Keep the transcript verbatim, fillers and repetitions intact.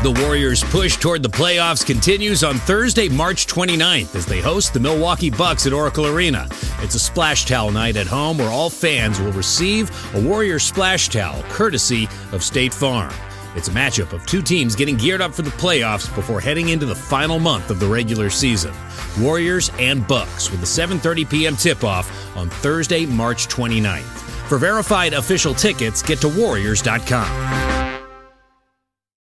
The Warriors' push toward the playoffs continues on Thursday, March twenty-ninth, as they host the Milwaukee Bucks at Oracle Arena. It's a splash towel night at home where all fans will receive a Warriors splash towel, courtesy of State Farm. It's a matchup of two teams getting geared up for the playoffs before heading into the final month of the regular season. Warriors and Bucks with a seven thirty p.m. tip-off on Thursday, March twenty-ninth. For verified official tickets, get to warriors dot com.